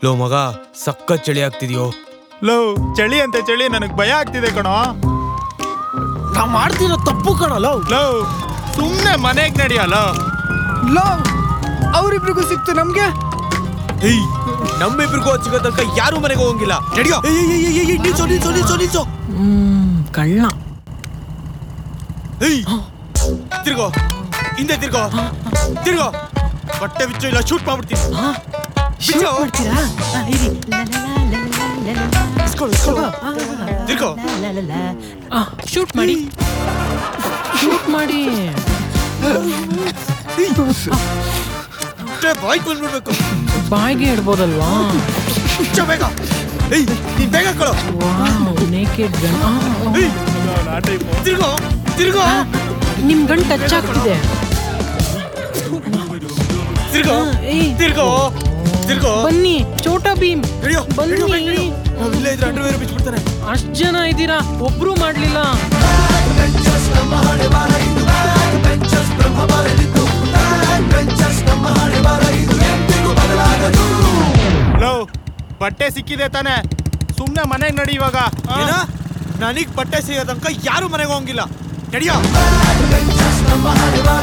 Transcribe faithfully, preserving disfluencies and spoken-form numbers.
Low ಮಗ ಸಕ್ಕ ಚಳಿ ಆಗ್ತಿದ್ಯೋ. Low ಚಳಿ ಅಂತ ಚಳಿ ನನಗ್ ಭಯ ಆಗ್ತಿದೆ ಕಣೋ. ನಾ ಮಾಡ್ತಿರೋ ತಪ್ಪು ಕಣೋ. ಲೋ ಲೋ ಸುಮ್ನೆ ಮನೆಗ್ ನಡಿಯಲ್ಲ. ಲೋ ಅವ್ರಿಬ್ರಿಗೂ ಸಿಕ್ತು ನಮ್ಗೆ. ಏಯ್ ನಮ್ಮಿಬ್ರಿಗೂ ಸಿಗೋ ತನಕ ಯಾರು ಮನೆಗೆ ಹೋಗಂಗಿಲ್ಲ. ನಡಿಯೋ. ನಿಲ್ಸೋ ನಿಲ್ಸೋ ನಿಲ್ಸೋ ನಿಲ್ಸೋ. ಹ್ಮ್ ಕಳ್ಳ. ಏಯ್ ತಿರ್ಗೋ, ಹಿಂದೆ ತಿರ್ಗೋ, ತಿರ್ಗೋ. ಬಟ್ಟೆ ಬಿಚ್ಚು ಇಲ್ಲ ಶೂಟ್ ಮಾಡ್ಬಿಡ್ತೀನಿ. ಬಿಚ್ಚು. ತಿರ್ಗೋ. ಶೂಟ್ ಮಾಡಿ ಶೂಟ್ ಮಾಡಿ. ಬಾಯ್ಗೆ ಬಂದ್ಬಿಡ್ಬೇಕು. ಬಾಯಿಗೆ ಇಡ್ಬೋದಲ್ವಾ? ಬೇಗ. ಏಯ್ ನೀನ್ ಬೇಗ ಕಳೋ. Naked gun. ತಿರ್ಗೋ ತಿರ್ಗೋ. ನಿಮ್ ಗನ್ ಟಚ್ ಆಗ್ತಿದೆ. ತಿರ್ಗೋ ತಿರ್ಗೋ ತಿರ್ಗೋ. ಬನ್ನಿ ಚೋಟಾ ಭೀಮ್ ಬನ್ನಿ. ಇಲ್ಲೇ ಇದ್ರೆ ಅಂಡರ್ವೇರ್ ಬಿಚ್ಬಿಡ್ತಾನೆ. ಅಷ್ಟ್ ಜನ ಇದ್ದೀರಾ, ಒಬ್ರು ಮಾಡ್ಲಿಲ್ಲ. ಲೋ ಬಟ್ಟೆ ಸಿಕ್ಕಿದೆ ತಾನೆ, ಸುಮ್ನೆ ಮನೆಗ್ ನಡಿ ಇವಾಗ. ನನಗ್ ಬಟ್ಟೆ ಸಿಗೋ ತನಕ ಯಾರು ಮನೆಗೆ ಹೋಗಂಗಿಲ್ಲ. ನಡಿಯೋ.